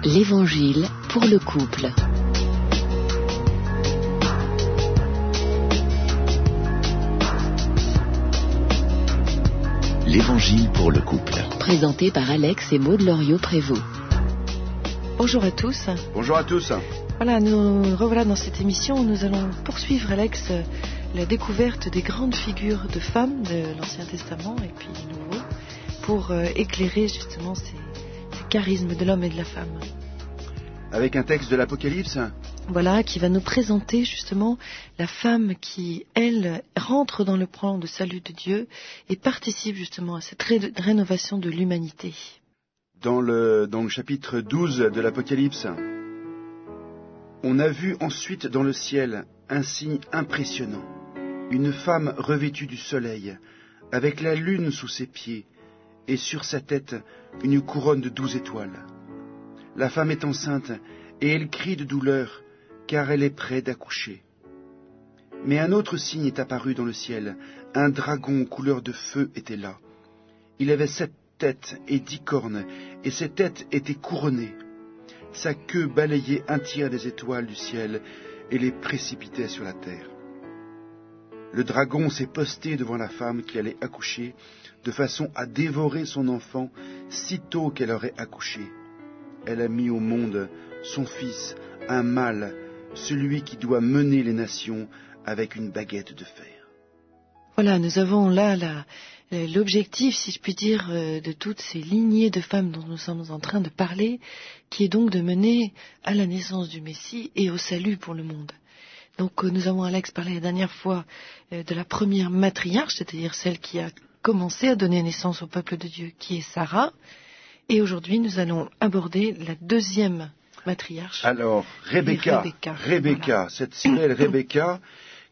L'Évangile pour le couple. L'Évangile pour le couple. Présenté par Alex et Maud Loriot-Prévost. Bonjour à tous. Bonjour à tous. Voilà, nous revoilà dans cette émission où nous allons poursuivre, Alex, la découverte des grandes figures de femmes de l'Ancien Testament et puis du Nouveau, pour éclairer justement ces charismes de l'homme et de la femme. Avec un texte de l'Apocalypse. Voilà, qui va nous présenter justement la femme qui, elle, rentre dans le plan de salut de Dieu et participe justement à cette rénovation de l'humanité. Dans le chapitre 12 de l'Apocalypse, on a vu ensuite dans le ciel un signe impressionnant. Une femme revêtue du soleil, avec la lune sous ses pieds, et sur sa tête une couronne de 12 étoiles. La femme est enceinte, et elle crie de douleur, car elle est près d'accoucher. Mais un autre signe est apparu dans le ciel. Un dragon couleur de feu était là. Il avait 7 têtes et 10 cornes, et ses têtes étaient couronnées. Sa queue balayait un tiers des étoiles du ciel et les précipitait sur la terre. Le dragon s'est posté devant la femme qui allait accoucher, de façon à dévorer son enfant sitôt qu'elle aurait accouché. Elle a mis au monde son fils, un mâle, celui qui doit mener les nations avec une baguette de fer. Voilà, nous avons là l'objectif, si je puis dire, de toutes ces lignées de femmes dont nous sommes en train de parler, qui est donc de mener à la naissance du Messie et au salut pour le monde. Donc nous avons, Alex, parlé la dernière fois de la première matriarche, c'est-à-dire celle qui a commencé à donner naissance au peuple de Dieu, qui est Sarah. Et aujourd'hui, nous allons aborder la deuxième matriarche. Alors, Rebecca, voilà. Cette si belle Rebecca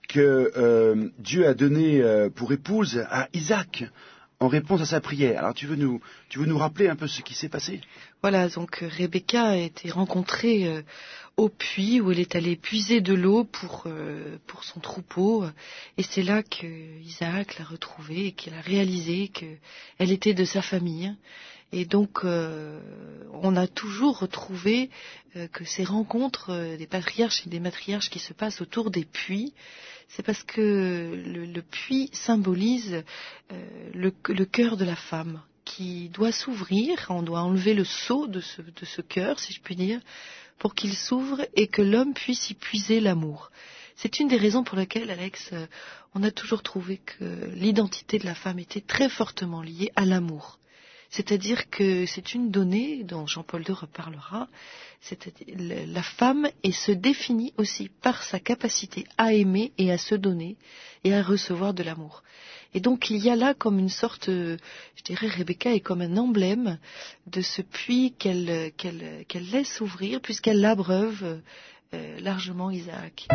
que Dieu a donnée pour épouse à Isaac en réponse à sa prière. Alors, tu veux nous rappeler un peu ce qui s'est passé ? Voilà, donc Rebecca a été rencontrée au puits où elle est allée puiser de l'eau pour son troupeau. Et c'est là que Isaac l'a retrouvée et qu'il a réalisé qu'elle était de sa famille. Et donc, on a toujours retrouvé que ces rencontres des patriarches et des matriarches qui se passent autour des puits, c'est parce que le puits symbolise le cœur de la femme qui doit s'ouvrir. On doit enlever le sceau de ce cœur, si je puis dire, pour qu'il s'ouvre et que l'homme puisse y puiser l'amour. C'est une des raisons pour lesquelles, Alex, on a toujours trouvé que l'identité de la femme était très fortement liée à l'amour. C'est-à-dire que c'est une donnée dont Jean-Paul II reparlera, c'est-à-dire la femme se définit aussi par sa capacité à aimer et à se donner et à recevoir de l'amour. Et donc il y a là comme une sorte, je dirais, Rebecca est comme un emblème de ce puits qu'elle laisse ouvrir puisqu'elle abreuve largement Isaac.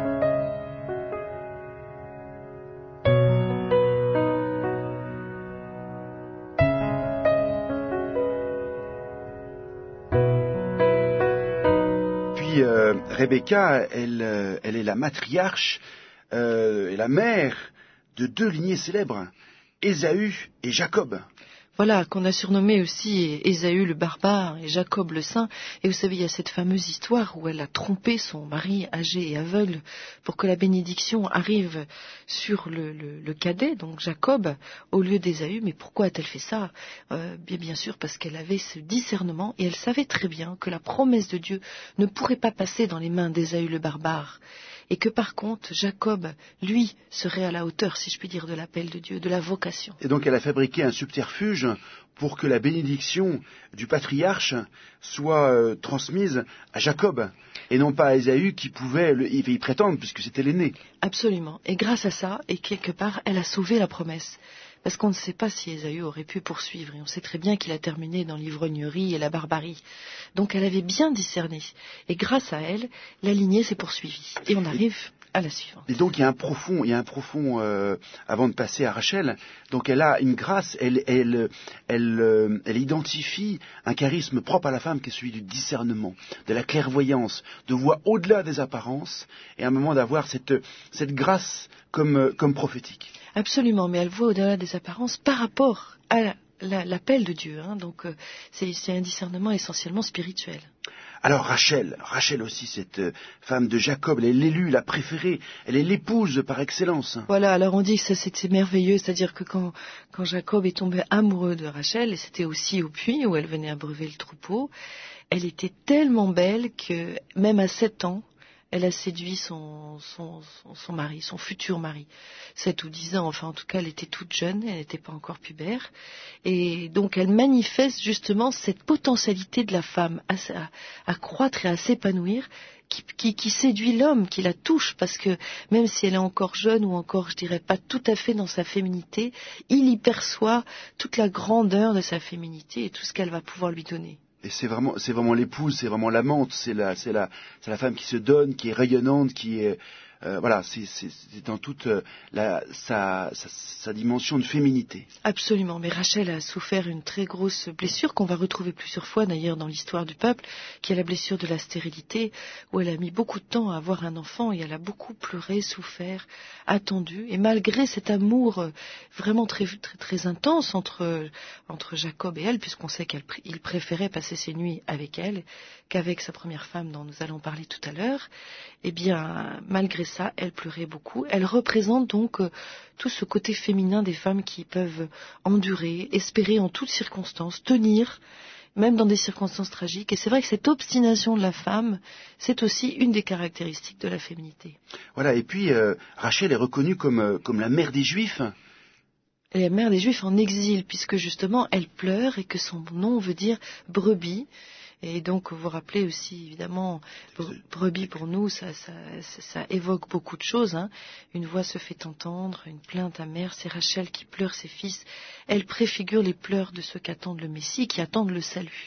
Rebecca, elle est la matriarche et la mère de 2 lignées célèbres, Ésaü et Jacob. Voilà, qu'on a surnommé aussi Ésaü le barbare et Jacob le saint. Et vous savez, il y a cette fameuse histoire où elle a trompé son mari âgé et aveugle pour que la bénédiction arrive sur le cadet, donc Jacob, au lieu d'Ésaü. Mais pourquoi a-t-elle fait ça ? Bien sûr, parce qu'elle avait ce discernement et elle savait très bien que la promesse de Dieu ne pourrait pas passer dans les mains d'Ésaü le barbare. Et que par contre, Jacob, lui, serait à la hauteur, si je puis dire, de l'appel de Dieu, de la vocation. Et donc elle a fabriqué un subterfuge pour que la bénédiction du patriarche soit transmise à Jacob, et non pas à Ésaü qui pouvait y prétendre, puisque c'était l'aîné. Absolument. Et grâce à ça, et quelque part, elle a sauvé la promesse. Parce qu'on ne sait pas si Ésaü aurait pu poursuivre, et on sait très bien qu'il a terminé dans l'ivrognerie et la barbarie. Donc elle avait bien discerné, et grâce à elle, la lignée s'est poursuivie. Et on arrive à la suivante. Et donc il y a un profond avant de passer à Rachel, donc elle a une grâce, elle identifie un charisme propre à la femme qui est celui du discernement, de la clairvoyance, de voir au-delà des apparences, et à un moment d'avoir cette grâce comme prophétique. Absolument, mais elle voit au-delà des apparences par rapport à l'appel de Dieu. Donc c'est un discernement essentiellement spirituel. Alors Rachel aussi, cette femme de Jacob, elle est l'élue, la préférée, elle est l'épouse par excellence. Voilà, alors on dit que ça c'était merveilleux, c'est-à-dire que quand Jacob est tombé amoureux de Rachel, et c'était aussi au puits où elle venait abreuver le troupeau, elle était tellement belle que même à 7 ans, elle a séduit son mari, son futur mari. 7 ou 10 ans, enfin en tout cas elle était toute jeune, elle n'était pas encore pubère. Et donc elle manifeste justement cette potentialité de la femme à croître et à s'épanouir, qui séduit l'homme, qui la touche, parce que même si elle est encore jeune ou encore, je dirais, pas tout à fait dans sa féminité, il y perçoit toute la grandeur de sa féminité et tout ce qu'elle va pouvoir lui donner. Et c'est vraiment l'épouse, c'est vraiment l'amante, c'est la femme qui se donne, qui est rayonnante, qui est voilà, c'est dans toute sa dimension de féminité. Absolument, mais Rachel a souffert une très grosse blessure qu'on va retrouver plusieurs fois d'ailleurs dans l'histoire du peuple, qui est la blessure de la stérilité, où elle a mis beaucoup de temps à avoir un enfant et elle a beaucoup pleuré, souffert, attendu. Et malgré cet amour vraiment très, très, très intense entre Jacob et elle, puisqu'on sait qu'il préférait passer ses nuits avec elle qu'avec sa première femme dont nous allons parler tout à l'heure, eh bien, malgré ça, elle pleurait beaucoup. Elle représente donc tout ce côté féminin des femmes qui peuvent endurer, espérer en toutes circonstances, tenir, même dans des circonstances tragiques. Et c'est vrai que cette obstination de la femme, c'est aussi une des caractéristiques de la féminité. Voilà, et puis Rachel est reconnue comme la mère des Juifs. Et la mère des Juifs en exil, puisque justement elle pleure et que son nom veut dire brebis. Et donc, vous vous rappelez aussi, évidemment, brebis pour nous, ça évoque beaucoup de choses. Hein. Une voix se fait entendre, une plainte amère, c'est Rachel qui pleure ses fils. Elle préfigure les pleurs de ceux qui attendent le Messie, qui attendent le salut.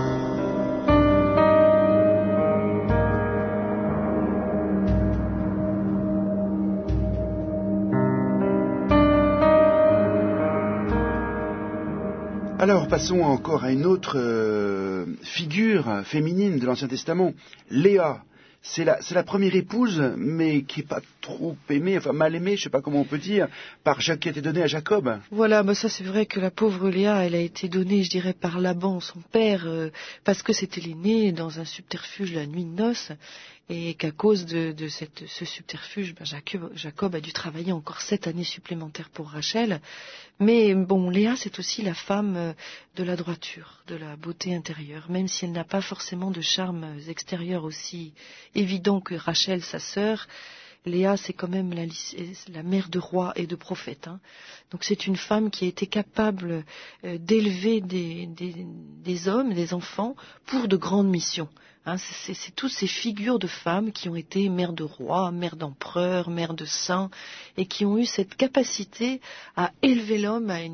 Alors passons encore à une autre figure féminine de l'Ancien Testament, Léa. C'est la première épouse, mais qui n'est pas trop aimée, enfin mal aimée, je ne sais pas comment on peut dire, qui a été donnée à Jacob. Voilà, bah ça c'est vrai que la pauvre Léa, elle a été donnée, je dirais, par Laban, son père, parce que c'était l'aîné dans un subterfuge la nuit de noces, et qu'à cause de ce subterfuge, Jacob a dû travailler encore 7 années supplémentaires pour Rachel. Mais bon, Léa, c'est aussi la femme de la droiture, de la beauté intérieure, même si elle n'a pas forcément de charmes extérieurs aussi évidents que Rachel, sa sœur. Léa, c'est quand même la mère de rois et de prophètes. Hein. Donc c'est une femme qui a été capable d'élever des hommes, des enfants, pour de grandes missions. Hein, c'est toutes ces figures de femmes qui ont été mères de rois, mères d'empereurs, mères de saints, et qui ont eu cette capacité à élever l'homme à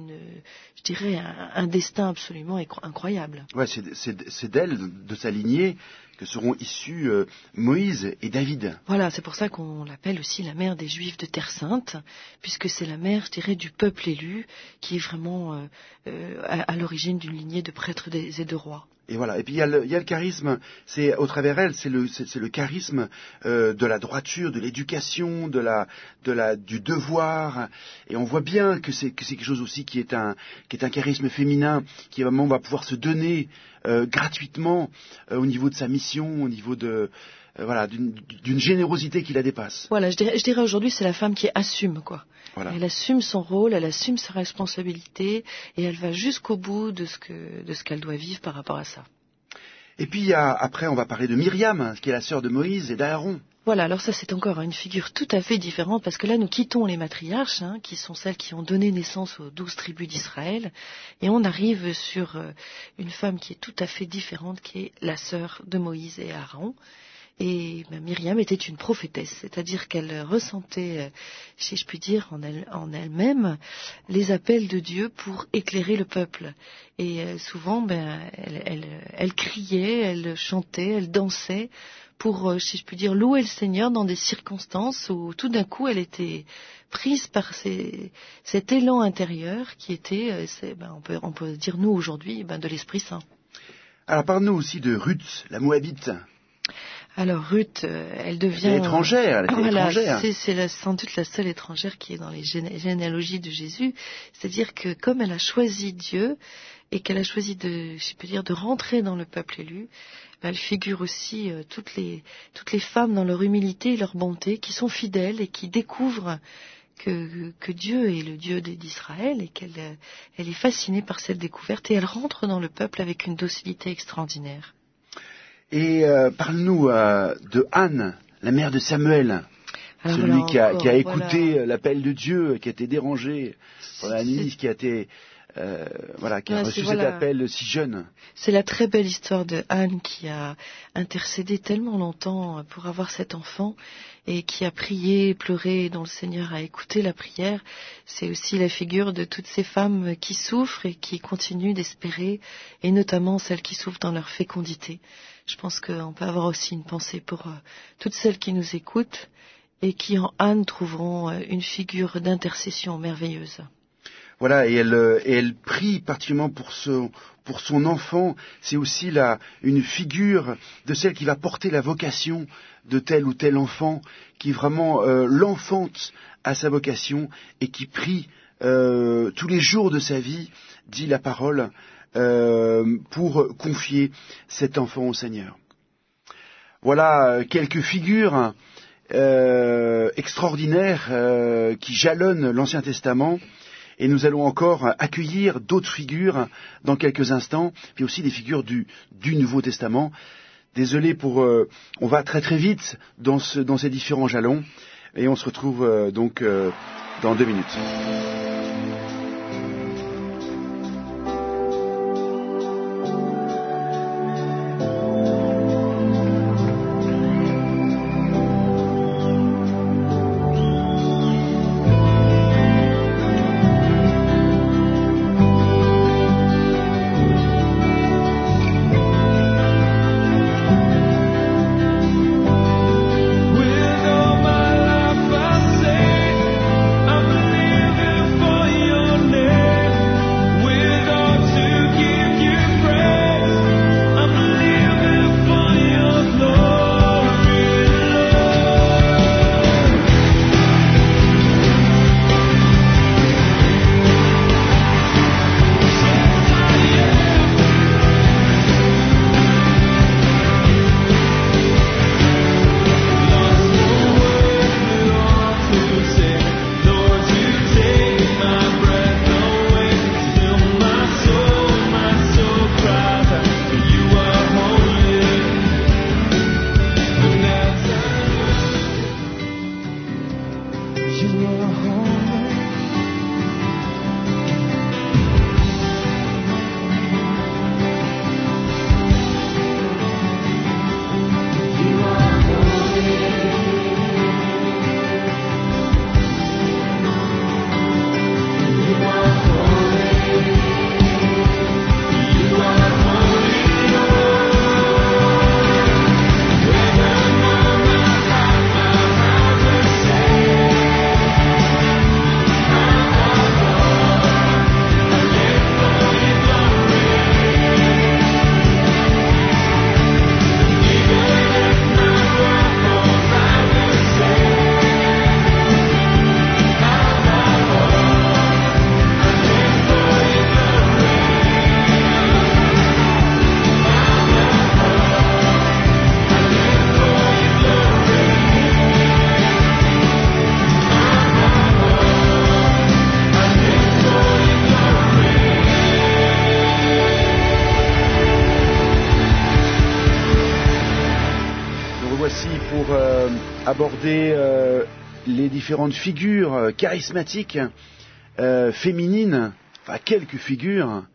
un destin absolument incroyable. Ouais, c'est d'elle, de sa lignée, que seront issus Moïse et David. Voilà, c'est pour ça qu'on l'appelle aussi la mère des Juifs de Terre Sainte, puisque c'est la mère, je dirais, du peuple élu, qui est vraiment à l'origine d'une lignée de prêtres et de rois. Et voilà. Et puis il y a le charisme. C'est au travers elle, c'est le charisme de la droiture, de l'éducation, du devoir. Et on voit bien que c'est quelque chose aussi qui est un charisme féminin qui vraiment va pouvoir se donner gratuitement au niveau de sa mission, au niveau de d'une générosité qui la dépasse. Voilà, je dirais aujourd'hui c'est la femme qui assume quoi. Voilà. Elle assume son rôle, elle assume sa responsabilité et elle va jusqu'au bout de ce qu'elle doit vivre par rapport à ça. Et puis après on va parler de Myriam, qui est la sœur de Moïse et d'Aaron. Voilà, alors ça c'est encore une figure tout à fait différente parce que là nous quittons les matriarches, qui sont celles qui ont donné naissance aux 12 tribus d'Israël, et on arrive sur une femme qui est tout à fait différente, qui est la sœur de Moïse et Aaron. Et Myriam était une prophétesse, c'est-à-dire qu'elle ressentait, si je puis dire, en elle-même les appels de Dieu pour éclairer le peuple. Et souvent, elle criait, elle chantait, elle dansait pour, si je puis dire, louer le Seigneur dans des circonstances où tout d'un coup elle était prise par cet élan intérieur qui était, on peut dire nous aujourd'hui, de l'Esprit Saint. Alors parle-nous aussi de Ruth, la Moabite. Alors Ruth, elle devient... Elle était étrangère. C'est sans doute la seule étrangère qui est dans les généalogies de Jésus. C'est-à-dire que comme elle a choisi Dieu et qu'elle a choisi de rentrer dans le peuple élu, elle figure aussi toutes les femmes dans leur humilité et leur bonté, qui sont fidèles et qui découvrent que Dieu est le Dieu d'Israël et qu'elle est fascinée par cette découverte et elle rentre dans le peuple avec une docilité extraordinaire. Et parle-nous de Anne, la mère de Samuel, alors celui voilà, qui a écouté voilà. l'appel de Dieu, qui a été dérangé par la nuit, qui a été qui a reçu cet appel si jeune. C'est la très belle histoire de Anne qui a intercédé tellement longtemps pour avoir cet enfant et qui a prié, pleuré, dont le Seigneur a écouté la prière. C'est aussi la figure de toutes ces femmes qui souffrent et qui continuent d'espérer, et notamment celles qui souffrent dans leur fécondité. Je pense qu'on peut avoir aussi une pensée pour toutes celles qui nous écoutent et qui en Anne trouveront une figure d'intercession merveilleuse. Voilà, et elle prie particulièrement pour son enfant. C'est aussi une figure de celle qui va porter la vocation de tel ou tel enfant, qui vraiment l'enfante à sa vocation et qui prie tous les jours de sa vie, dit la parole, pour confier cet enfant au Seigneur. Voilà quelques figures extraordinaires qui jalonnent l'Ancien Testament. Et nous allons encore accueillir d'autres figures dans quelques instants, puis aussi des figures du Nouveau Testament. Désolé on va très très vite dans ces différents jalons, et on se retrouve donc dans 2 minutes. Aborder les différentes figures charismatiques féminines, enfin quelques figures,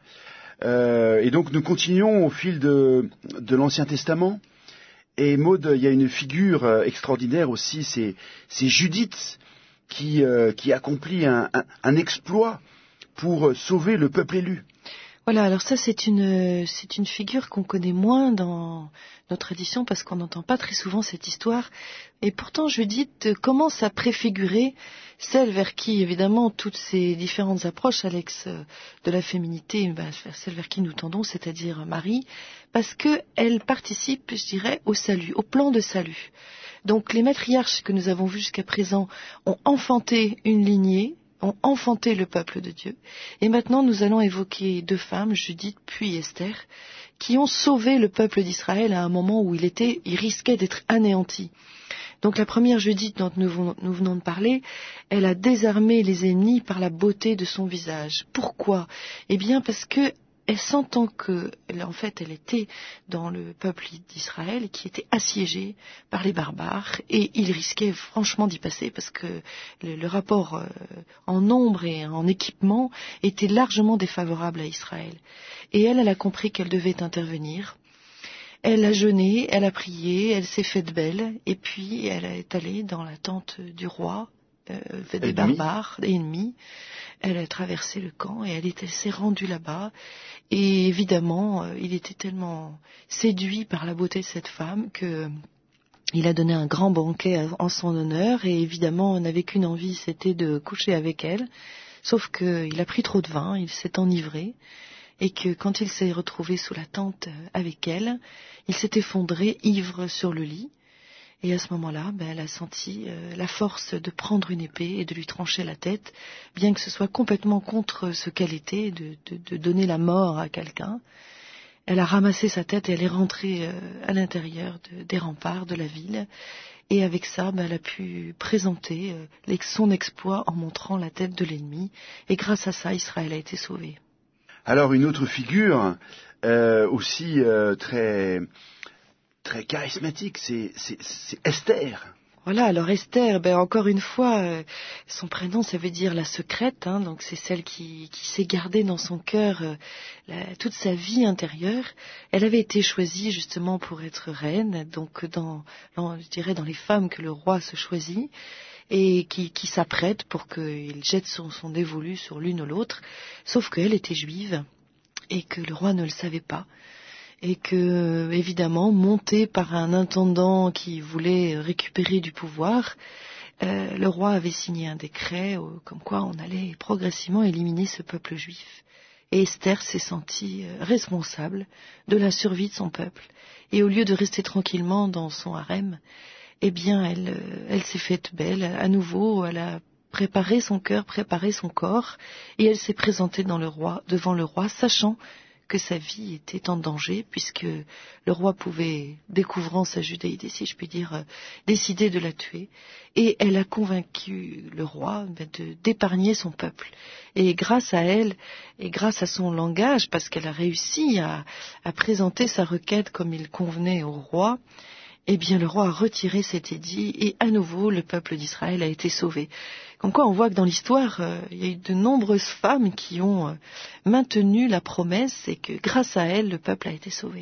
et donc nous continuons au fil de l'Ancien Testament. Et Maud, il y a une figure extraordinaire aussi, c'est Judith qui accomplit un exploit pour sauver le peuple élu. Voilà, alors ça c'est une figure qu'on connaît moins dans notre tradition parce qu'on n'entend pas très souvent cette histoire. Et pourtant Judith commence à préfigurer celle vers qui évidemment toutes ces différentes approches, Alex, de la féminité, celle vers qui nous tendons, c'est-à-dire Marie, parce qu'elle participe, je dirais, au salut, au plan de salut. Donc les matriarches que nous avons vus jusqu'à présent ont enfanté une lignée ont enfanté le peuple de Dieu. Et maintenant, nous allons évoquer 2 femmes, Judith puis Esther, qui ont sauvé le peuple d'Israël à un moment où il risquait d'être anéanti. Donc la première Judith dont nous venons de parler, elle a désarmé les ennemis par la beauté de son visage. Pourquoi ? Eh bien parce que elle sentant que, en fait, elle était dans le peuple d'Israël qui était assiégé par les barbares et il risquait franchement d'y passer parce que le rapport en nombre et en équipement était largement défavorable à Israël. Et elle a compris qu'elle devait intervenir. Elle a jeûné, elle a prié, elle s'est faite belle et puis elle est allée dans la tente du roi, des barbares, des ennemis. Elle a traversé le camp et elle s'est rendue là-bas. Et évidemment, il était tellement séduit par la beauté de cette femme qu'il a donné un grand banquet en son honneur. Et évidemment, on n'avait qu'une envie, c'était de coucher avec elle. Sauf qu'il a pris trop de vin, il s'est enivré. Et que quand il s'est retrouvé sous la tente avec elle, il s'est effondré ivre sur le lit. Et à ce moment-là, elle a senti la force de prendre une épée et de lui trancher la tête, bien que ce soit complètement contre ce qu'elle était, de donner la mort à quelqu'un. Elle a ramassé sa tête et elle est rentrée à l'intérieur des remparts de la ville. Et avec ça, elle a pu présenter son exploit en montrant la tête de l'ennemi. Et grâce à ça, Israël a été sauvé. Alors une autre figure aussi très charismatique, c'est Esther. Voilà, alors Esther, encore une fois, son prénom ça veut dire la secrète, donc c'est celle qui s'est gardée dans son cœur toute sa vie intérieure. Elle avait été choisie justement pour être reine, donc je dirais dans les femmes que le roi se choisit et qui s'apprête pour qu'il jette son dévolu sur l'une ou l'autre, sauf qu'elle était juive et que le roi ne le savait pas. Et que, évidemment, montée par un intendant qui voulait récupérer du pouvoir, le roi avait signé un décret comme quoi on allait progressivement éliminer ce peuple juif. Et Esther s'est sentie responsable de la survie de son peuple. Et au lieu de rester tranquillement dans son harem, eh bien, elle s'est faite belle. À nouveau, elle a préparé son cœur, préparé son corps, et elle s'est présentée devant le roi, sachant que sa vie était en danger, puisque le roi pouvait, découvrant sa judéité, si je puis dire, décider de la tuer. Et elle a convaincu le roi d'épargner son peuple. Et grâce à elle, et grâce à son langage, parce qu'elle a réussi à présenter sa requête comme il convenait au roi, eh bien le roi a retiré cet édit et à nouveau le peuple d'Israël a été sauvé. Comme quoi on voit que dans l'histoire, il y a eu de nombreuses femmes qui ont maintenu la promesse et que grâce à elles, le peuple a été sauvé.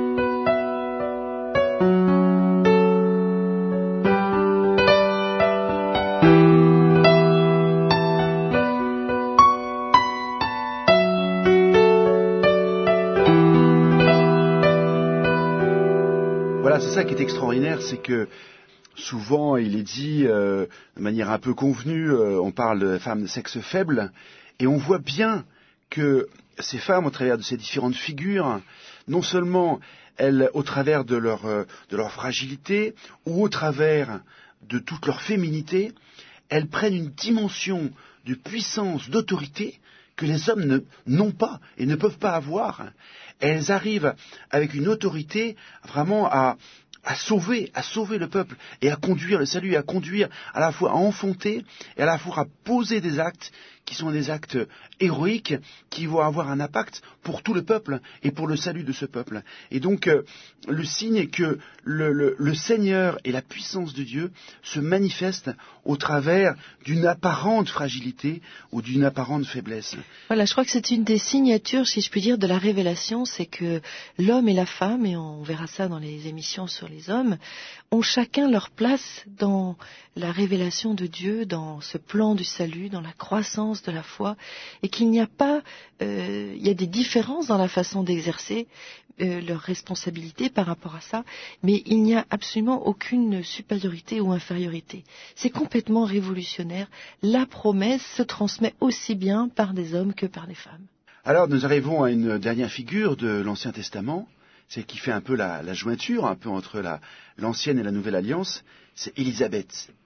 Voilà, c'est ça qui est extraordinaire, c'est que souvent il est dit de manière un peu convenue, on parle de femmes de sexe faible, et on voit bien que ces femmes, au travers de ces différentes figures, non seulement elles, au travers de leur fragilité, ou au travers de toute leur féminité, elles prennent une dimension de puissance, d'autorité, que les hommes n'ont pas et ne peuvent pas avoir. Elles arrivent avec une autorité vraiment à sauver le peuple et à conduire le salut, à conduire à la fois à enfanter et à la fois à poser des actes qui sont des actes héroïques qui vont avoir un impact pour tout le peuple et pour le salut de ce peuple. Et donc le signe est que le Seigneur et la puissance de Dieu se manifestent au travers d'une apparente fragilité ou d'une apparente faiblesse. Voilà, je crois que c'est une des signatures, si je puis dire, de la révélation, c'est que l'homme et la femme, et on verra ça dans les émissions sur les hommes, ont chacun leur place dans la révélation de Dieu, dans ce plan du salut, dans la croissance de la foi, et qu'il n'y a pas, il y a des différences dans la façon d'exercer leur responsabilité par rapport à ça, mais il n'y a absolument aucune supériorité ou infériorité. C'est complètement révolutionnaire. La promesse se transmet aussi bien par des hommes que par des femmes. Alors nous arrivons à une dernière figure de l'Ancien Testament, celle qui fait un peu la jointure, un peu entre l'Ancienne et la Nouvelle Alliance, c'est Élisabeth.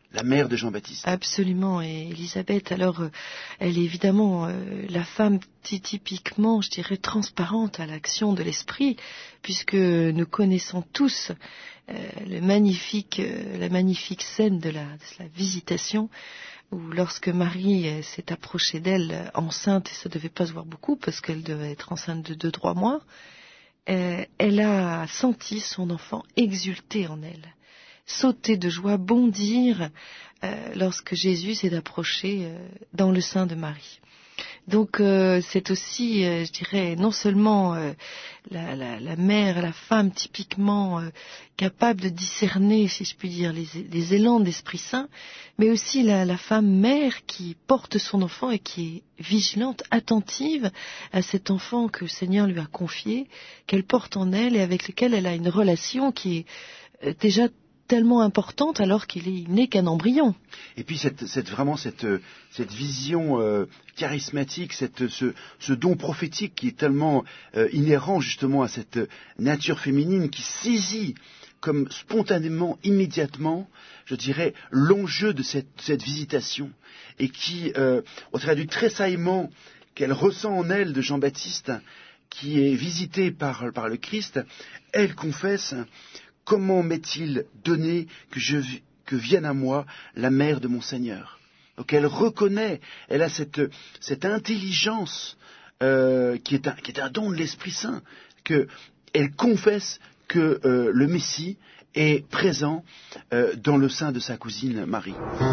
la mère de Jean-Baptiste. Absolument. Et Élisabeth, alors, elle est évidemment la femme typiquement, je dirais, transparente à l'action de l'Esprit, puisque nous connaissons tous la magnifique scène de la visitation, où lorsque Marie s'est approchée d'elle enceinte, et ça ne devait pas se voir beaucoup, parce qu'elle devait être enceinte de 2-3 mois, elle a senti son enfant exulter en elle, sauter de joie, bondir lorsque Jésus s'est approché dans le sein de Marie. Donc c'est aussi, je dirais, non seulement la mère, la femme typiquement capable de discerner, si je puis dire, les élans de l'Esprit Saint, mais aussi la femme mère qui porte son enfant et qui est vigilante, attentive à cet enfant que le Seigneur lui a confié, qu'elle porte en elle et avec lequel elle a une relation qui est déjà tellement importante alors qu'il n'est qu'un embryon. Et puis cette vision charismatique, ce don prophétique qui est tellement inhérent justement à cette nature féminine qui saisit comme spontanément, immédiatement, je dirais, l'enjeu de cette visitation et qui, au travers du tressaillement qu'elle ressent en elle de Jean-Baptiste, qui est visité par le Christ, elle confesse: comment m'est-il donné que vienne à moi la mère de mon Seigneur? Donc elle reconnaît, elle a cette intelligence qui est un don de l'Esprit Saint, qu'elle confesse que le Messie est présent dans le sein de sa cousine Marie.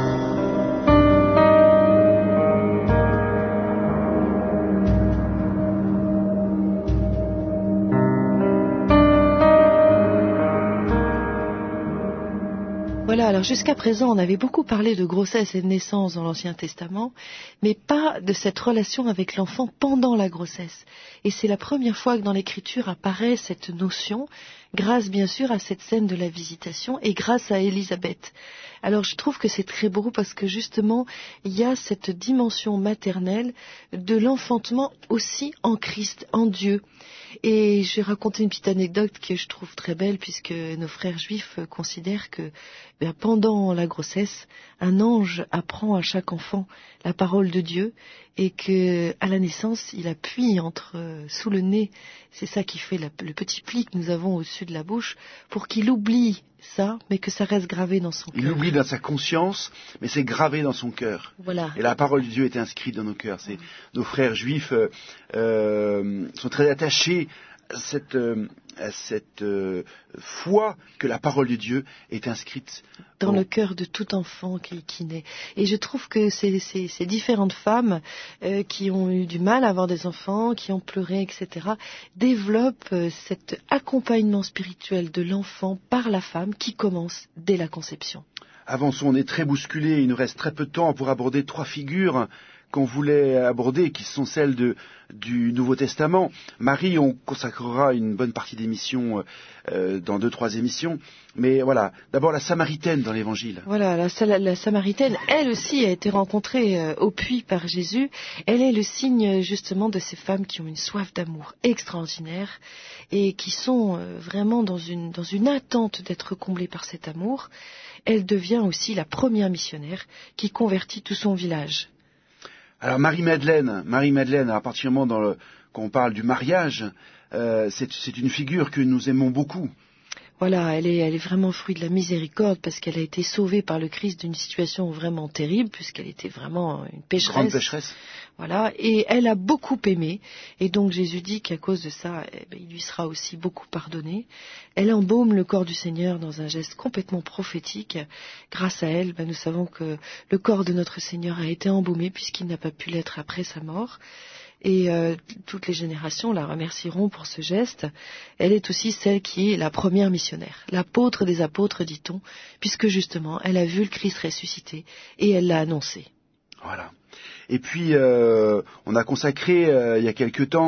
Voilà, alors jusqu'à présent, on avait beaucoup parlé de grossesse et de naissance dans l'Ancien Testament, mais pas de cette relation avec l'enfant pendant la grossesse. Et c'est la première fois que dans l'Écriture apparaît cette notion, grâce bien sûr à cette scène de la visitation et grâce à Élisabeth. Alors je trouve que c'est très beau parce que justement, il y a cette dimension maternelle de l'enfantement aussi en Christ, en Dieu. Et je vais raconter une petite anecdote que je trouve très belle puisque nos frères juifs considèrent que pendant la grossesse, un ange apprend à chaque enfant la parole de Dieu et que à la naissance, il appuie sous le nez, c'est ça qui fait le petit pli que nous avons au-dessus de la bouche, pour qu'il oublie ça, mais que ça reste gravé dans son cœur. Il oublie dans sa conscience, mais c'est gravé dans son cœur. Voilà. Et la parole de Dieu est inscrite dans nos cœurs. Nos frères juifs sont très attachés à cette foi que la parole de Dieu est inscrite dans le cœur de tout enfant qui naît. Et je trouve que ces différentes femmes qui ont eu du mal à avoir des enfants, qui ont pleuré, etc., développent cet accompagnement spirituel de l'enfant par la femme qui commence dès la conception. Avançons, on est très bousculé, il nous reste très peu de temps pour aborder 3 figures qu'on voulait aborder, qui sont celles du Nouveau Testament. Marie, on consacrera une bonne partie d'émission dans 2-3 émissions. Mais voilà, d'abord la Samaritaine dans l'Évangile. Voilà, la Samaritaine, elle aussi a été rencontrée au puits par Jésus. Elle est le signe justement de ces femmes qui ont une soif d'amour extraordinaire et qui sont vraiment dans une attente d'être comblées par cet amour. Elle devient aussi la première missionnaire qui convertit tout son village. Alors Marie-Madeleine, à partir du moment quand on parle du mariage, c'est une figure que nous aimons beaucoup. Voilà, elle est vraiment fruit de la miséricorde parce qu'elle a été sauvée par le Christ d'une situation vraiment terrible puisqu'elle était vraiment une pécheresse. Grande pécheresse. Voilà, et elle a beaucoup aimé et donc Jésus dit qu'à cause de ça, il lui sera aussi beaucoup pardonné. Elle embaume le corps du Seigneur dans un geste complètement prophétique. Grâce à elle, nous savons que le corps de notre Seigneur a été embaumé puisqu'il n'a pas pu l'être après sa mort. Et toutes les générations la remercieront pour ce geste. Elle est aussi celle qui est la première missionnaire, l'apôtre des apôtres, dit-on, puisque justement, elle a vu le Christ ressuscité et elle l'a annoncé. Voilà. Et puis, on a consacré, il y a quelque temps,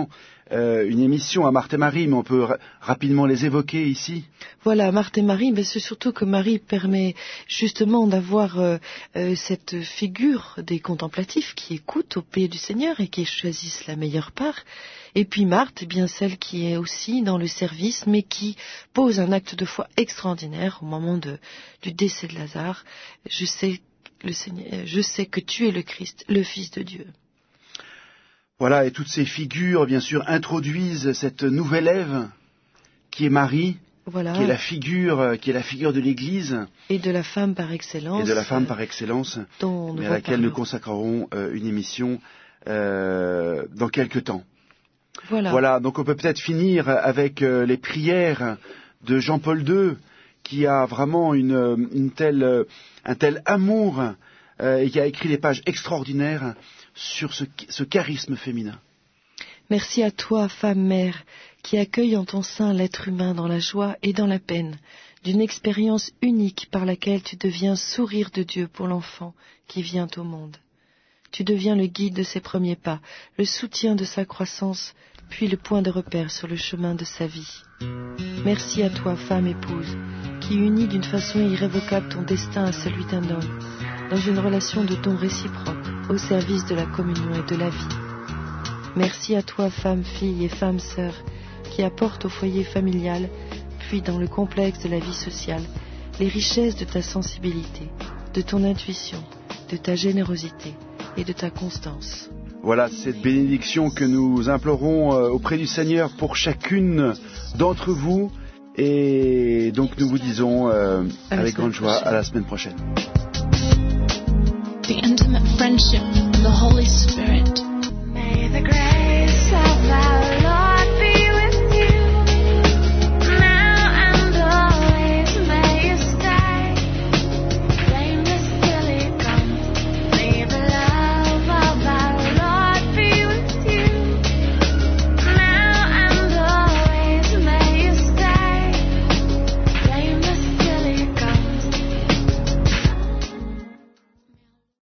une émission à Marthe et Marie, mais on peut rapidement les évoquer ici. Voilà, Marthe et Marie, mais c'est surtout que Marie permet justement d'avoir cette figure des contemplatifs qui écoutent au pied du Seigneur et qui choisissent la meilleure part. Et puis Marthe, eh bien celle qui est aussi dans le service, mais qui pose un acte de foi extraordinaire au moment du décès de Lazare. Je sais que tu es le Christ, le Fils de Dieu. Voilà, et toutes ces figures, bien sûr, introduisent cette nouvelle Ève, qui est Marie, voilà. qui est la figure de l'Église. Et de la femme par excellence. Et de la femme par excellence, mais à laquelle nous consacrerons une émission dans quelque temps. Voilà, donc on peut peut-être finir avec les prières de Jean-Paul II, qui a vraiment un tel amour et qui a écrit des pages extraordinaires sur ce charisme féminin. Merci à toi, femme mère, qui accueille en ton sein l'être humain dans la joie et dans la peine, d'une expérience unique par laquelle tu deviens sourire de Dieu pour l'enfant qui vient au monde. Tu deviens le guide de ses premiers pas, le soutien de sa croissance, puis le point de repère sur le chemin de sa vie. Merci à toi, femme épouse, qui unit d'une façon irrévocable ton destin à celui d'un homme, dans une relation de don réciproque, au service de la communion et de la vie. Merci à toi, femme fille et femme sœur, qui apporte au foyer familial, puis dans le complexe de la vie sociale, les richesses de ta sensibilité, de ton intuition, de ta générosité et de ta constance. Voilà cette bénédiction que nous implorons auprès du Seigneur pour chacune d'entre vous. Et donc nous vous disons avec grande joie à la semaine prochaine. The intimate friendship of the Holy Spirit